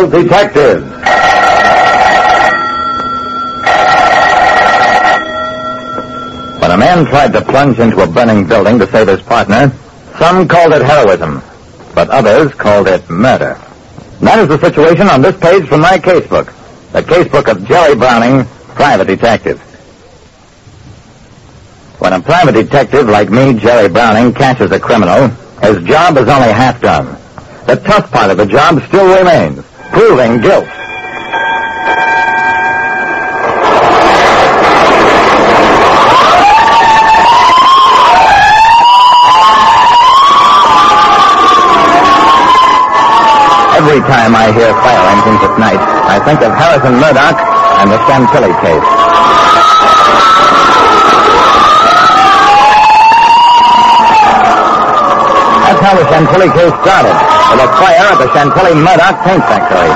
Detectives. When a man tried to plunge into a burning building to save his partner, some called it heroism, but others called it murder. That is the situation on this page from my casebook, the casebook of Jerry Browning, private detective. When a private detective like me, Jerry Browning, catches a criminal, his job is only half done. The tough part of the job still remains, proving guilt. Every time I hear fire engines at night, I think of Harrison Murdoch and the Chantilly case. That's how the Chantilly case started, with a fire at the Chantilly Murdoch paint factory.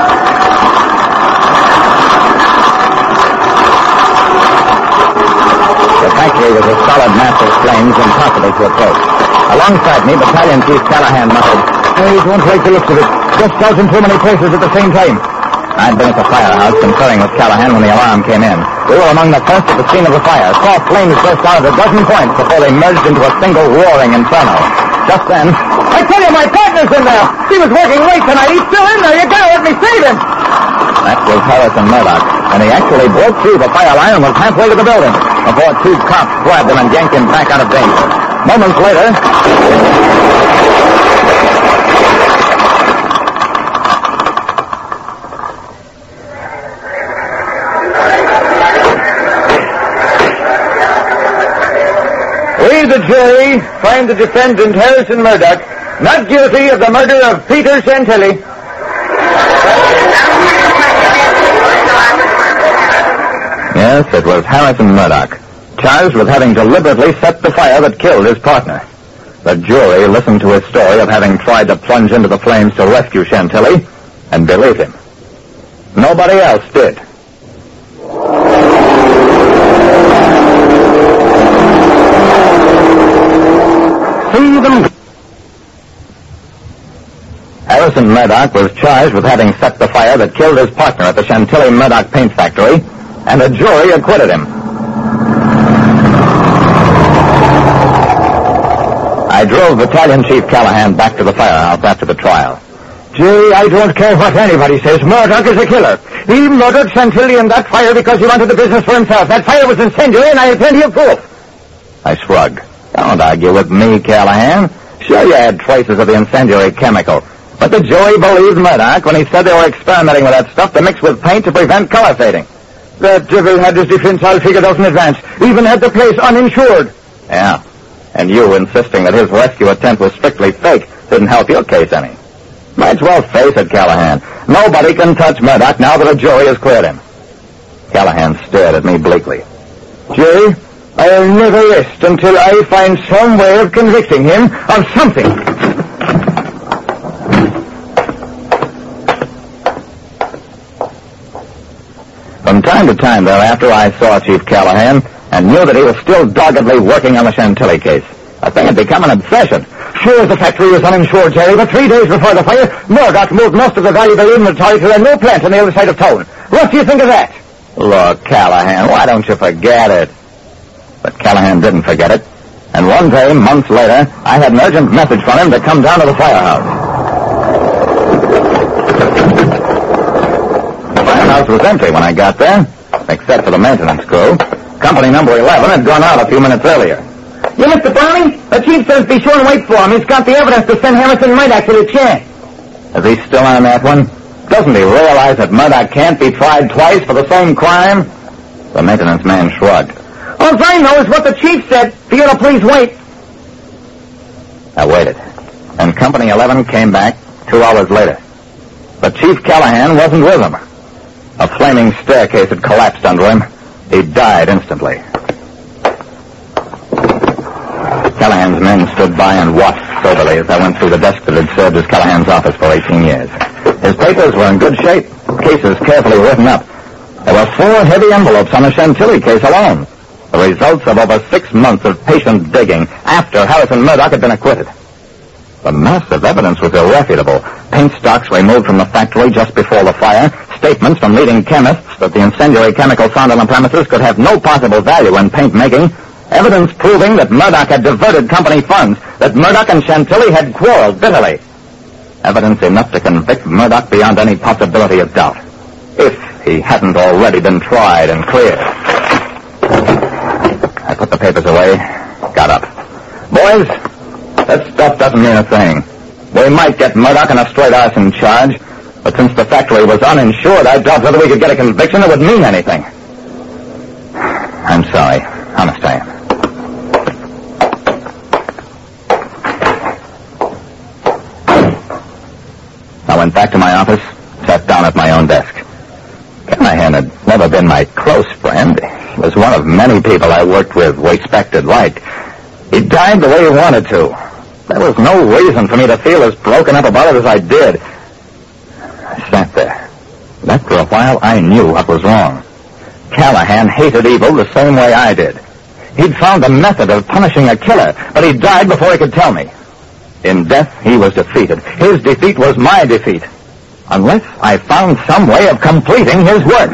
The factory was a solid mass of flames impossible to approach. Alongside me, Battalion Chief Callahan muttered, "I don't like the looks of it. Just out in too many places at the same time." I'd been at the firehouse conferring with Callahan when the alarm came in. We were among the first at the scene of the fire. Saw flames burst out at a dozen points before they merged into a single roaring inferno. Just then, "I tell you, my partner's in there. He was working late tonight. He's still in there. You gotta let me save him." That was Harrison Murdoch, and he actually broke through the fire line and was halfway to the building before two cops grabbed him and yanked him back out of danger. Moments later... We, the jury, find the defendant, Harrison Murdoch, not guilty of the murder of Peter Chantilly. Yes, it was Harrison Murdoch, charged with having deliberately set the fire that killed his partner. The jury listened to his story of having tried to plunge into the flames to rescue Chantilly, and believed him. Nobody else did. Harrison Murdoch was charged with having set the fire that killed his partner at the Chantilly Murdoch paint factory, and the jury acquitted him. I drove Battalion Chief Callahan back to the firehouse after the trial. "Gee, I don't care what anybody says. Murdoch is a killer. He murdered Chantilly in that fire because he wanted the business for himself. That fire was incendiary, and I have plenty of proof." I shrugged. "Don't argue with me, Callahan. Sure, you had traces of the incendiary chemical. But the jury believed Murdoch when he said they were experimenting with that stuff to mix with paint to prevent color fading." "That devil had his defense all figured out in advance. Even had the place uninsured." "Yeah, and you insisting that his rescue attempt was strictly fake didn't help your case any. Might as well face it, Callahan. Nobody can touch Murdoch now that a jury has cleared him." Callahan stared at me bleakly. "Jerry, I'll never rest until I find some way of convicting him of something." From time to time thereafter, I saw Chief Callahan and knew that he was still doggedly working on the Chantilly case. The thing had become an obsession. "Sure, the factory was uninsured, Jerry, but 3 days before the fire, Murdoch moved most of the valuable inventory to a new plant on the other side of town. What do you think of that?" "Look, Callahan, why don't you forget it?" But Callahan didn't forget it. And one day, months later, I had an urgent message from him to come down to the firehouse. The firehouse was empty when I got there, except for the maintenance crew. Company number 11 had gone out a few minutes earlier. "You, Mr. Browning? The chief says be sure and wait for him. He's got the evidence to send Harrison Murdoch to the chair." "Is he still on that one? Doesn't he realize that Murdoch can't be tried twice for the same crime?" The maintenance man shrugged. "All I know is what the chief said. For you to please wait." I waited, and Company 11 came back 2 hours later. But Chief Callahan wasn't with him. A flaming staircase had collapsed under him. He died instantly. Callahan's men stood by and watched soberly as I went through the desk that had served as Callahan's office for 18 years. His papers were in good shape, cases carefully written up. There were 4 heavy envelopes on the Chantilly case alone, the results of over 6 months of patient digging after Harrison Murdoch had been acquitted. The mass of evidence was irrefutable. paint stocks removed from the factory just before the fire, statements from leading chemists that the incendiary chemical found on the premises could have no possible value in paint making, evidence proving that Murdoch had diverted company funds, that Murdoch and Chantilly had quarreled bitterly. Evidence enough to convict Murdoch beyond any possibility of doubt, if he hadn't already been tried and cleared. I put the papers away, got up. Boys, that stuff doesn't mean a thing. We might get Murdoch on a straight arson charge, but since the factory was uninsured, I doubt whether we could get a conviction that would mean anything. I'm sorry. Honest, I am. I went back to my office, sat down at my own desk. Callahan had never been my close friend. He was one of many people I worked with, respected, liked. He died the way he wanted to. There was no reason for me to feel as broken up about it as I did. I sat there. And after a while, I knew what was wrong. Callahan hated evil the same way I did. He'd found a method of punishing a killer, but he died before he could tell me. In death, he was defeated. His defeat was my defeat. Unless I found some way of completing his work.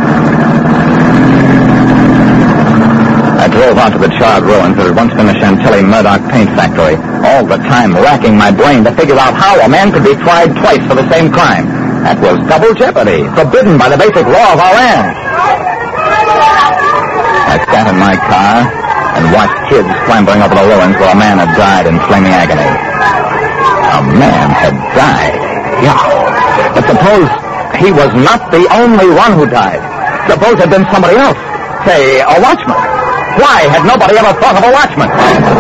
I drove on to the charred ruins that had once been the Chantilly Murdoch paint factory, all the time racking my brain to figure out how a man could be tried twice for the same crime. That was double jeopardy, forbidden by the basic law of our land. I sat in my car and watched kids clambering over the ruins where a man had died in flaming agony. A man had died. Yeah. But suppose he was not the only one who died. Suppose it had been somebody else. Say, a watchman. Why had nobody ever thought of a watchman?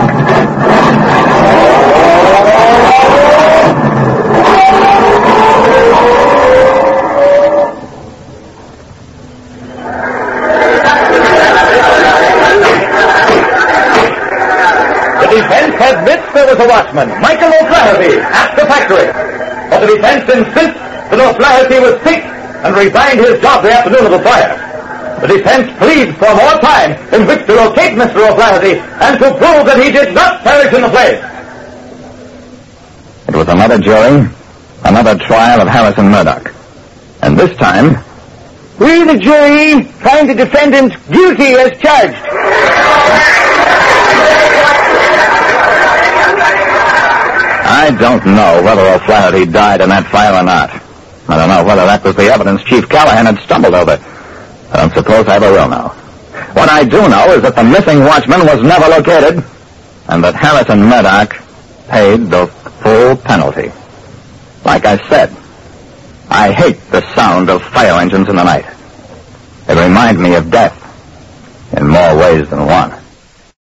The defense admits there was a watchman, Michael O'Flaherty, at the factory. But the defense insists that O'Flaherty was sick and resigned his job the afternoon of the fire. The defense pleads for more time in which to locate Mr. O'Flaherty and to prove that he did not perish in the blaze. It was another jury, another trial of Harrison Murdoch. And this time, we, the jury, find the defendant guilty as charged. I don't know whether O'Flaherty died in that fire or not. I don't know whether that was the evidence Chief Callahan had stumbled over. I don't suppose I ever will know. What I do know is that the missing watchman was never located, and that Harrison Murdoch paid the full penalty. Like I said, I hate the sound of fire engines in the night. They remind me of death in more ways than one.